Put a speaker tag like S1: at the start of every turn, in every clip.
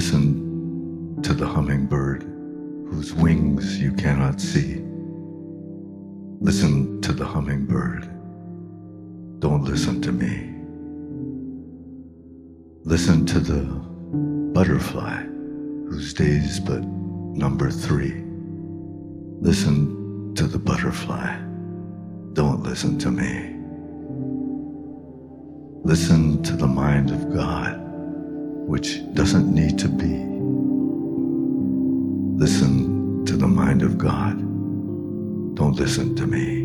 S1: Listen to the hummingbird whose wings you cannot see. Listen to the hummingbird. Don't listen to me. Listen to the butterfly whose day's but number 3. Listen to the butterfly. Don't listen to me. Listen to the mind of God, which doesn't need to be. Listen to the mind of God. Don't listen to me.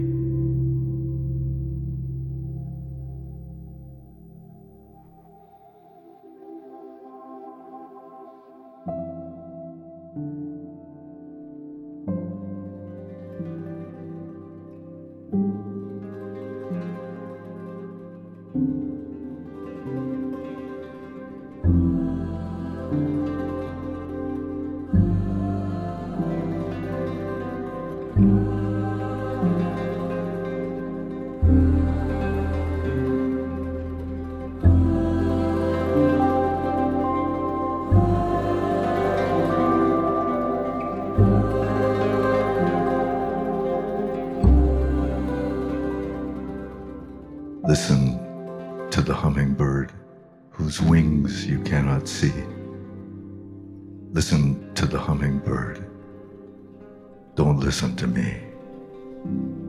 S1: Listen to the hummingbird whose wings you cannot see. Listen to the hummingbird. Don't listen to me.